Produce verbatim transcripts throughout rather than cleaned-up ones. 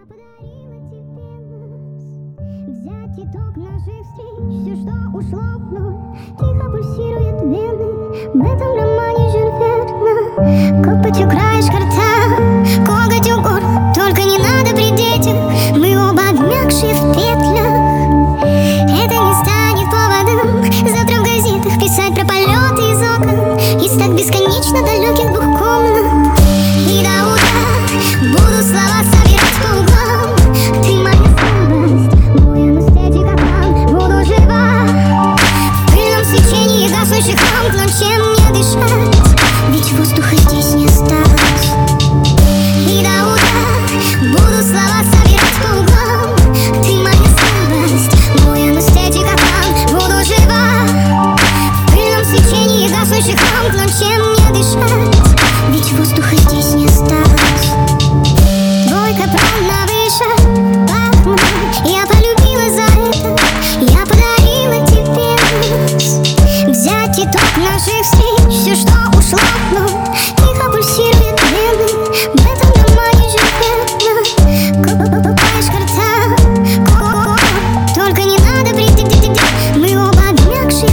подарила тебе нас. Взять итог наших встреч, все, что ушло в ноль, тихо пульсирует вены в этом романе Жюль Верна. Копоть украешь карта, коготь у горла, только не надо при детях, мы оба обмякшие в петлях. Это не станет поводом завтра в газетах писать про полеты из окон из так бесконечно далеких двух комнат. И до утра буду слова собирать по углам. Ты моя слабость, мой анестетик окан. Буду жива в пыльном свечении гаснущих ламп, но чем мне дышать? Ведь воздуха здесь не осталось. И до утра буду слова собирать по углам. Ты моя слабость, мой анестетик окан. Буду жива в пыльном свечении гаснущих ламп, но чем мне дышать? Ведь воздуха здесь не осталось. Двойка прям на выше, пахнет. Я полюбила за это, я подарила тебе нас. Взять итог наших встреч, все, что ушло в ноль, тихо пульсирует вены в этом романе Жюль Верна. Копаешь карта, только не надо прийти, мы оба обмякшие.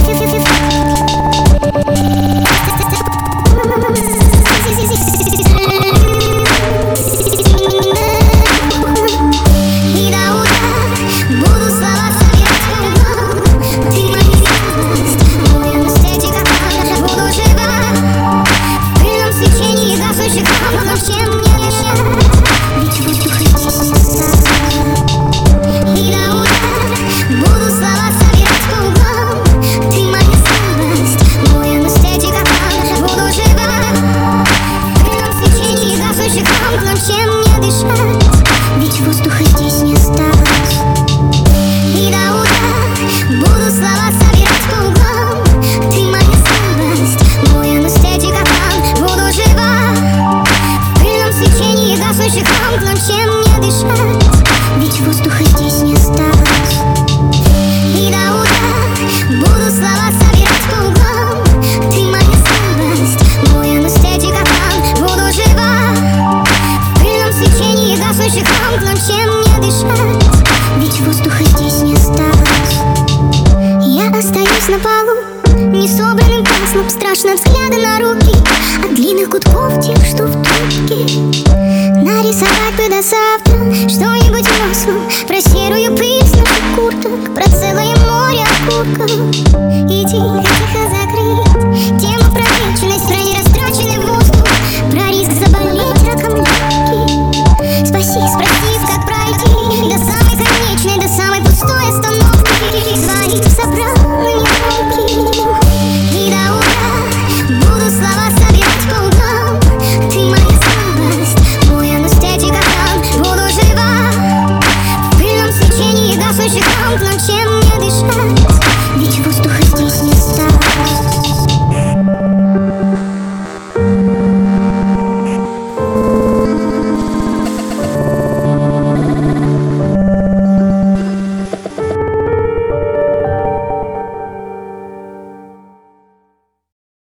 Но чем мне дышать? Ведь воздуха здесь не осталось. И до утра буду слова собирать по углам. Ты моя слабость, мой анестетик окан. Буду жива в пыльном свечении гаснущих ламп, но чем мне дышать? Ведь воздуха здесь не осталось. Я остаюсь на полу, несобранным каслом, страшно взгляда на руки от длинных гудков тех, что в трубке. Нарисовать бы до завтра что-нибудь взрослым, про серую пыль с наших курток, про целое море окурков. Иди.